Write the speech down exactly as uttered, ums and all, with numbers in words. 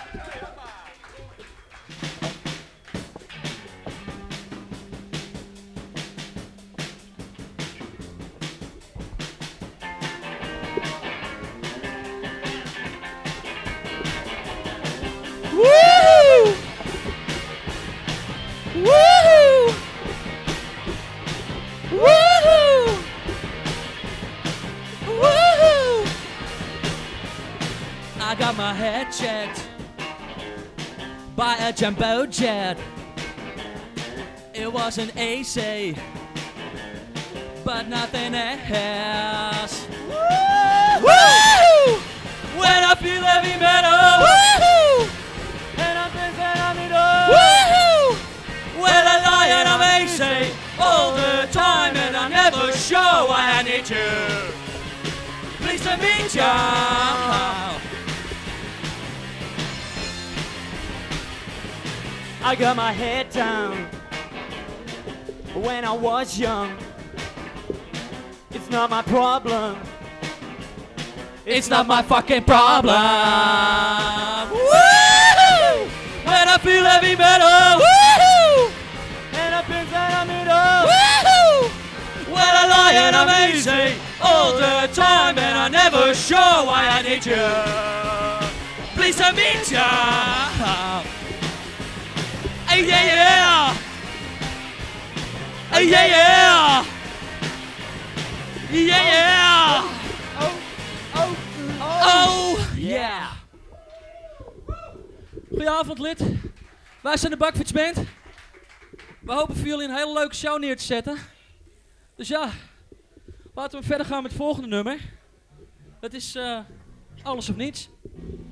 Woo! Woo! Woo! Woo! I got my head checked by a jumbo jet. It wasn't A C, but nothing else. Woo! Woo! When I feel heavy metal. Woo! And I'm thinking I'm in love. Woo! When I lie and I'm A C all the time, and I never show why I need you. Pleased to meet ya. I got my head down when I was young. It's not my problem. It's not my fucking problem. Woo! When I feel heavy metal. Woo! And I think that I'm in love. Woo! When I lie and I'm easy all the time, and I never show why I need you. Pleased to meet ya. Hey, yeah, yeah. Hey, yeah, yeah. Yeah, yeah. Oh, oh, oh, oh, yeah. Goedenavond, lid. Wij zijn de Bakfietsband. We hopen voor jullie een hele leuke show neer te zetten. Dus ja, laten we verder gaan met het volgende nummer. Dat is uh, Alles of Niets.